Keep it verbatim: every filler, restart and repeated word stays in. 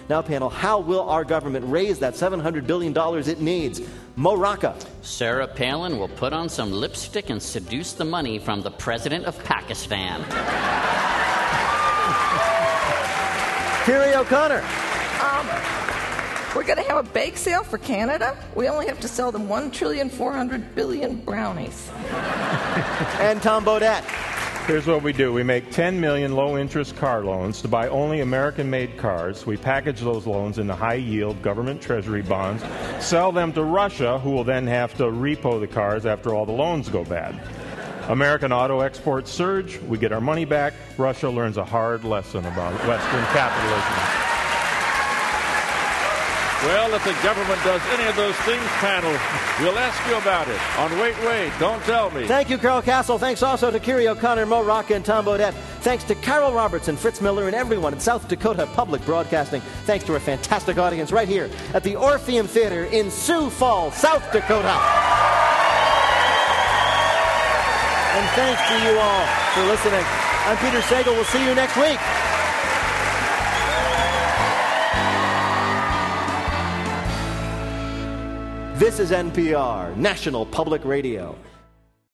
Now, panel, how will our government raise that seven hundred billion dollars it needs? Mo Rocca. Sarah Palin will put on some lipstick and seduce the money from the president of Pakistan. Kiri O'Connor. Um, we're going to have a bake sale for Canada. We only have to sell them one trillion four hundred billion brownies. And Tom Bodett. Here's what we do. We make ten million low-interest car loans to buy only American-made cars. We package those loans into high-yield government treasury bonds, sell them to Russia, who will then have to repo the cars after all the loans go bad. American auto exports surge. We get our money back. Russia learns a hard lesson about Western capitalism. Well, if the government does any of those things, panel, we'll ask you about it on Wait, Wait, Don't Tell Me. Thank you, Carol Castle. Thanks also to Kiri O'Connor, Mo Rocca, and Tom Bodett. Thanks to Carol Robertson, Fritz Miller, and everyone at South Dakota Public Broadcasting. Thanks to our fantastic audience right here at the Orpheum Theater in Sioux Falls, South Dakota. And thanks to you all for listening. I'm Peter Sagal. We'll see you next week. This is N P R, National Public Radio.